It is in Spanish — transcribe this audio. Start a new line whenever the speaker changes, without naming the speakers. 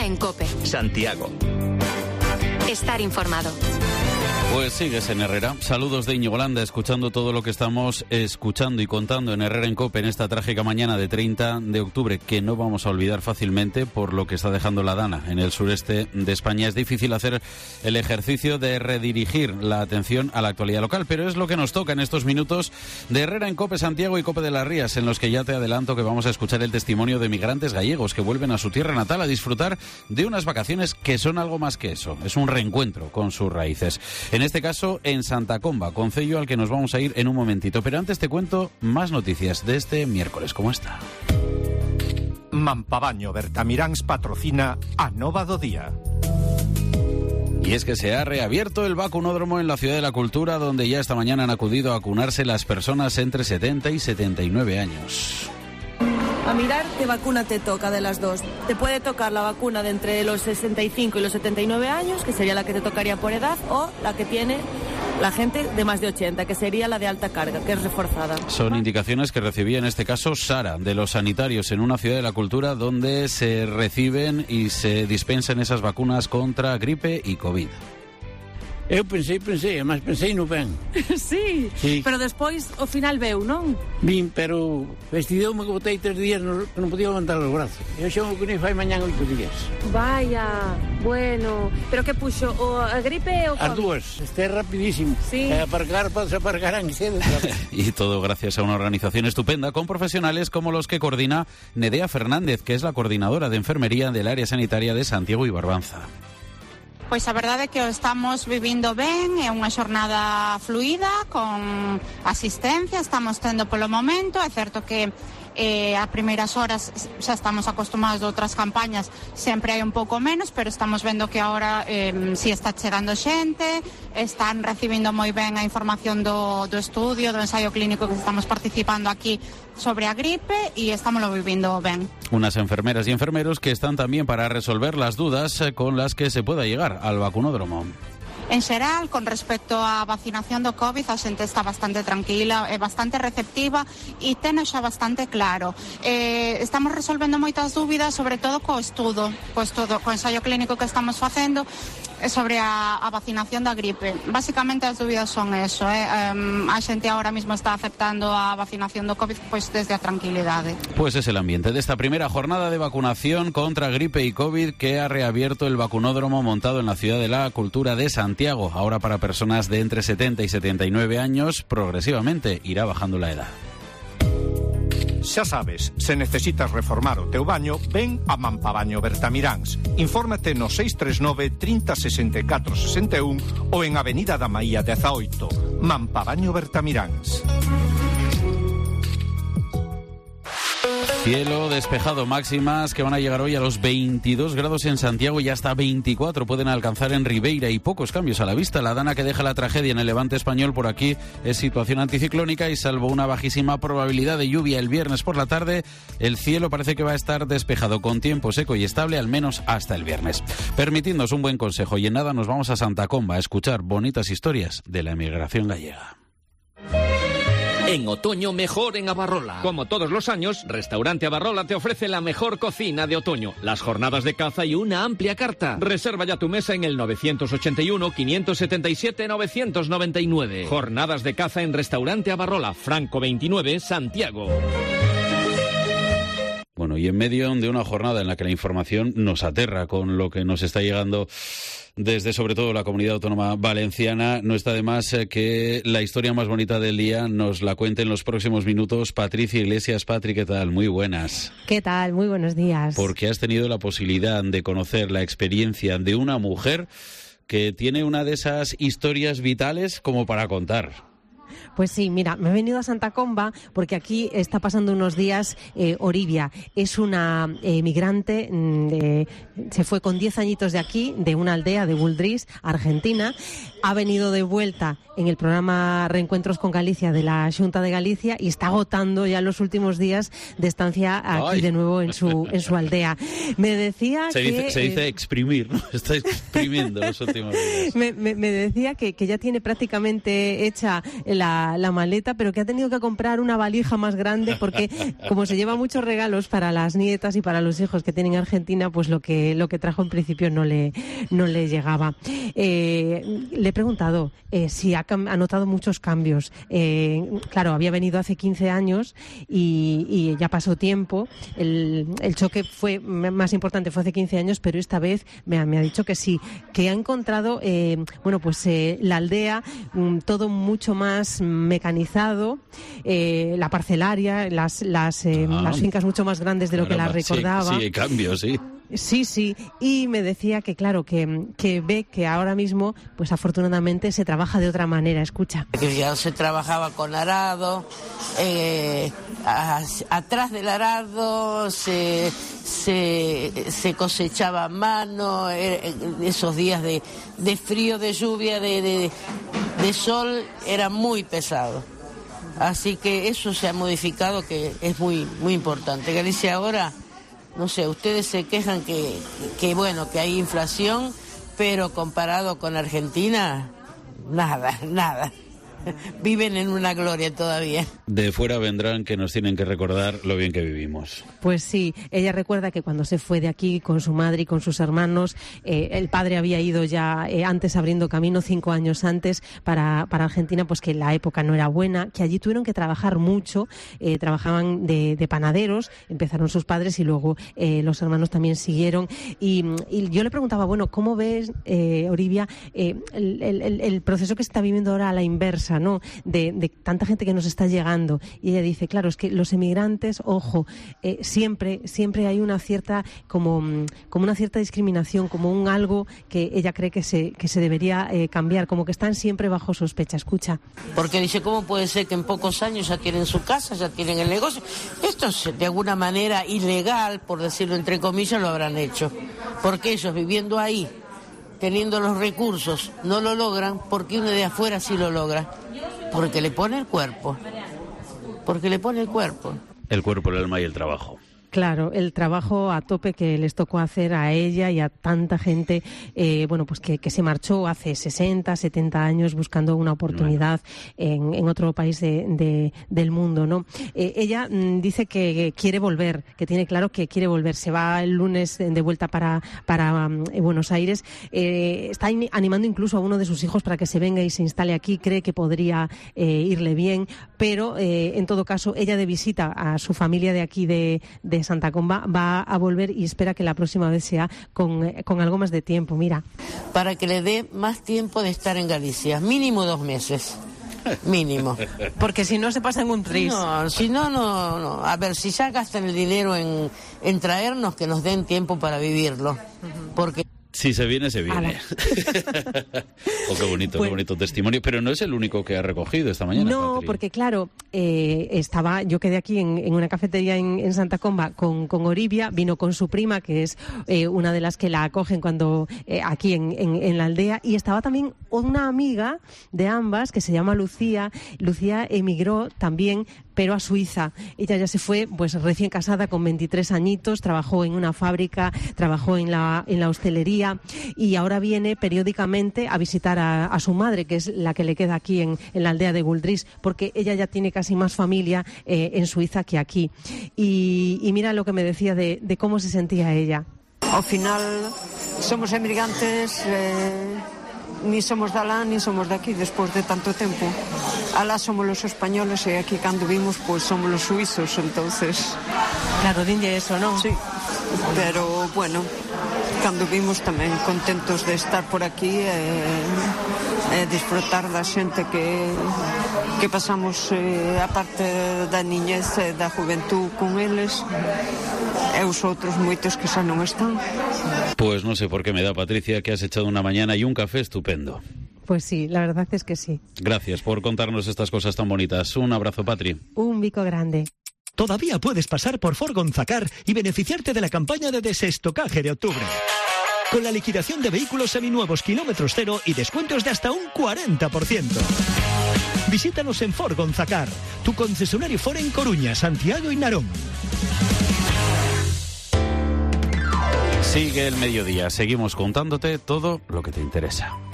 en COPE.
Santiago.
Estar informado.
Pues sigues en Herrera. Saludos de Íñigo Landa, escuchando todo lo que estamos escuchando y contando en Herrera en COPE en esta trágica mañana de 30 de octubre, que no vamos a olvidar fácilmente por lo que está dejando la Dana en el sureste de España. Es difícil hacer el ejercicio de redirigir la atención a la actualidad local, pero es lo que nos toca en estos minutos de Herrera en COPE Santiago y COPE de las Rías, en los que ya te adelanto que vamos a escuchar el testimonio de migrantes gallegos que vuelven a su tierra natal a disfrutar de unas vacaciones que son algo más que eso. Es un reencuentro con sus raíces. En este caso, en Santa Comba, concello al que nos vamos a ir en un momentito. Pero antes te cuento más noticias de este miércoles. ¿Cómo está?
Mampabaño Bertamiráns patrocina a Nova do Día.
Y es que se ha reabierto el vacunódromo en la Ciudad de la Cultura, donde ya esta mañana han acudido a vacunarse las personas entre 70 y 79 años.
A mirar qué vacuna te toca de las dos. Te puede tocar la vacuna de entre los 65 y los 79 años, que sería la que te tocaría por edad, o la que tiene la gente de más de 80, que sería la de alta carga, que es reforzada.
Son indicaciones que recibía en este caso Sara, de los sanitarios, en una Ciudad de la Cultura donde se reciben y se dispensan esas vacunas contra gripe y COVID.
Eu pensei, mas pensei no ben.
Sí, pero despois ao final veu, non?
Vin, pero vestideume que botei 3 días que non podía levantar os brazos. Eu xa me cunei fai mañán 8 días.
Vaya, bueno. Pero que puxo, a gripe ou
as dúas, este é rapidísimo.
Sí.
Aparcar, podes aparcar en cedo.
Y todo gracias a una organización estupenda con profesionales como los que coordina Nedea Fernández, que es la coordinadora de enfermería del área sanitaria de Santiago y Barbanza.
Pois a verdade é que o estamos vivindo ben, é unha xornada fluida, con asistencia, estamos tendo polo momento, é certo que a primeiras horas xa estamos acostumados de outras campañas, sempre hai un pouco menos, pero estamos vendo que agora si está chegando xente, están recibindo moi ben a información do estudio, do ensaio clínico que estamos participando aquí sobre a gripe e estamos lo vivindo ben.
Unas enfermeras y enfermeros que están también para resolver las dudas con las que se pueda llegar al vacunódromo.
En xeral, con respecto á vacinación do COVID, a xente está bastante tranquila, é bastante receptiva e teno xa bastante claro. Estamos resolvendo moitas dúbidas, sobre todo co estudo, co ensaio clínico que estamos facendo sobre a vacinación da gripe. Básicamente as dúbidas son eso, a xente ahora mismo está aceptando a vacinación do COVID pois desde a tranquilidade.
Pues es el ambiente de esta primera jornada de vacunación contra gripe y COVID que ha reabierto el vacunódromo montado en la Ciudad de la Cultura de Santiago, ahora para personas de entre 70 y 79 años, progresivamente irá bajando la edad.
Xa sabes, se necesitas reformar o teu baño, ven a Mampabaño Bertamiráns. Infórmate no 639 30 64 61 ou en Avenida da Maía 18. Mampabaño Bertamiráns.
Cielo despejado, máximas que van a llegar hoy a los 22 grados en Santiago y hasta 24 pueden alcanzar en Ribeira, y pocos cambios a la vista. La dana que deja la tragedia en el levante español por aquí es situación anticiclónica y salvo una bajísima probabilidad de lluvia el viernes por la tarde, el cielo parece que va a estar despejado con tiempo seco y estable al menos hasta el viernes. Permitiéndonos un buen consejo y en nada nos vamos a Santa Comba a escuchar bonitas historias de la emigración gallega.
En otoño, mejor en Abarrola. Como todos los años, Restaurante Abarrola te ofrece la mejor cocina de otoño, las jornadas de caza y una amplia carta. Reserva ya tu mesa en el 981-577-999. Jornadas de caza en Restaurante Abarrola, Franco 29, Santiago.
Bueno, y en medio de una jornada en la que la información nos aterra con lo que nos está llegando desde sobre todo la Comunidad Autónoma Valenciana, no está de más que la historia más bonita del día nos la cuente en los próximos minutos Patricia Iglesias. Patri, ¿qué tal? Muy buenas.
¿Qué tal? Muy buenos días.
Porque has tenido la posibilidad de conocer la experiencia de una mujer que tiene una de esas historias vitales como para contar.
Pues sí, mira, me he venido a Santa Comba porque aquí está pasando unos días Oribia. Es una migrante, se fue con 10 añitos de aquí, de una aldea de Buldrís, Argentina. Ha venido de vuelta en el programa Reencuentros con Galicia de la Xunta de Galicia y está agotando ya los últimos días de estancia aquí de nuevo en su aldea. Me decía
se dice exprimir, ¿no? Está exprimiendo los últimos días.
Me decía que ya tiene prácticamente hecha la la maleta, pero que ha tenido que comprar una valija más grande porque como se lleva muchos regalos para las nietas y para los hijos que tienen en Argentina, pues lo que trajo en principio no le llegaba. Le he preguntado si ha notado muchos cambios. Claro, había venido hace 15 años y ya pasó tiempo. El choque fue más importante, fue hace 15 años, pero esta vez me ha dicho que sí, que ha encontrado la aldea todo mucho más mecanizado, la parcelaria, las fincas mucho más grandes de lo que las recordaba.
Sí, hay cambios, sí.
Sí, y me decía que claro, que ve que ahora mismo, pues afortunadamente se trabaja de otra manera. Escucha.
Que ya se trabajaba con arado, atrás del arado se cosechaba a mano, esos días de frío, de lluvia, de sol, era muy pesado. Así que eso se ha modificado, que es muy, muy importante. Galicia ahora, no sé, ustedes se quejan que hay inflación, pero comparado con Argentina, nada. Viven en una gloria todavía.
De fuera vendrán que nos tienen que recordar lo bien que vivimos.
Pues sí, ella recuerda que cuando se fue de aquí con su madre y con sus hermanos, el padre había ido ya antes abriendo camino 5 años antes para Argentina, pues que la época no era buena, que allí tuvieron que trabajar mucho, trabajaban de panaderos, empezaron sus padres y luego los hermanos también siguieron. Y yo le preguntaba, bueno, ¿cómo ves, Oribia, el proceso que se está viviendo ahora a la inversa, ¿no? De tanta gente que nos está llegando? Y ella dice, claro, es que los emigrantes, ojo, siempre hay una cierta como una cierta discriminación, como un algo que ella cree que se debería cambiar, como que están siempre bajo sospecha. Escucha.
Porque dice, ¿cómo puede ser que en pocos años ya tienen su casa, ya tienen el negocio? Esto es de alguna manera ilegal, por decirlo entre comillas, lo habrán hecho. Porque ellos viviendo ahí, teniendo los recursos, no lo logran, porque uno de afuera sí lo logra. Porque le pone el cuerpo.
El cuerpo, el alma y el trabajo.
Claro, el trabajo a tope que les tocó hacer a ella y a tanta gente, pues que se marchó hace 60, 70 años buscando una oportunidad en otro país del mundo, ¿no? Ella dice que quiere volver, que tiene claro que quiere volver. Se va el lunes de vuelta para Buenos Aires. Está animando incluso a uno de sus hijos para que se venga y se instale aquí. Cree que podría irle bien, pero en todo caso, ella de visita a su familia de aquí de Santa Comba va a volver y espera que la próxima vez sea con algo más de tiempo. Mira.
Para que le dé más tiempo de estar en Galicia, mínimo 2 meses. Mínimo.
Porque si no se pasa en un tris.
No, si no. A ver, si ya gastan el dinero en traernos, que nos den tiempo para vivirlo. Porque
Si se viene, se viene. Qué bonito testimonio. Pero no es el único que ha recogido esta mañana.
No,
Patri.
porque claro, yo quedé aquí en una cafetería en Santa Comba con Oribia, vino con su prima, que es una de las que la acogen cuando aquí en la aldea, y estaba también una amiga de ambas que se llama Lucía. Lucía emigró también, pero a Suiza. Ella ya se fue pues recién casada con 23 añitos, trabajó en una fábrica, trabajó en la hostelería y ahora viene periódicamente a visitar a su madre, que es la que le queda aquí en la aldea de Guldris, porque ella ya tiene casi más familia en Suiza que aquí. Y mira lo que me decía de cómo se sentía ella.
Ao final somos emigrantes, ni somos de alá ni somos de aquí después de tanto tiempo. Alá somos los españoles y aquí cuando vimos pues somos los suizos, entonces...
Claro, dinlle eso, ¿no?
Sí, pero bueno, cuando vimos tamén contentos de estar por aquí disfrutar da xente que pasamos a parte da niñez e da juventud con eles e os outros moitos que xa non están.
Pues no sé por qué me da, Patricia, que has echado una mañana y un café estupendo.
Pues sí, la verdad es que sí.
Gracias por contarnos estas cosas tan bonitas. Un abrazo, Patri.
Un bico grande.
Todavía puedes pasar por Ford Gonzacar y beneficiarte de la campaña de desestocaje de octubre. Con la liquidación de vehículos seminuevos kilómetros cero y descuentos de hasta un 40%. Visítanos en Ford Gonzacar, tu concesionario Ford en Coruña, Santiago y Narón.
Sigue el mediodía, seguimos contándote todo lo que te interesa.